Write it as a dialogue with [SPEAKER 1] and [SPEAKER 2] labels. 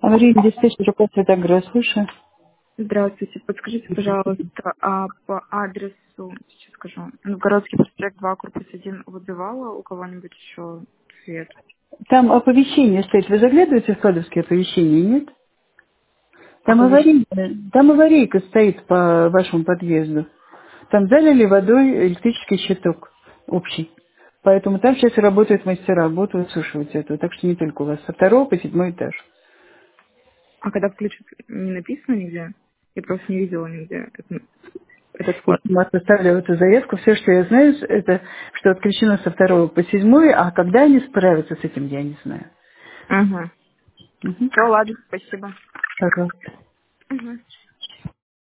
[SPEAKER 1] Аварийный диспетчер по Цветогра, слушаю.
[SPEAKER 2] Здравствуйте. Подскажите, пожалуйста, по адресу, сейчас скажу, Новгородский проспект 2, корпус 1, выбивала у кого-нибудь еще свет?
[SPEAKER 1] Там оповещение стоит. Вы заглядываете в кладовские оповещения, нет?
[SPEAKER 2] Оповещение.
[SPEAKER 1] Там аварийка стоит по вашему подъезду. Там залили водой электрический щиток общий. Поэтому там сейчас и работают мастера, будут высушивать это. Так что не только у вас. Со второго по седьмой этаж.
[SPEAKER 2] А когда включат, не написано нигде? Я просто не видела нигде этот
[SPEAKER 1] Я
[SPEAKER 2] вход.
[SPEAKER 1] сама составляю эту заявку. Все, что я знаю, это что отключено со второго по седьмой, а когда они справятся с этим, я не знаю.
[SPEAKER 2] Угу.
[SPEAKER 1] Угу.
[SPEAKER 2] Все, ладно, спасибо.
[SPEAKER 1] Пожалуйста.
[SPEAKER 2] Угу.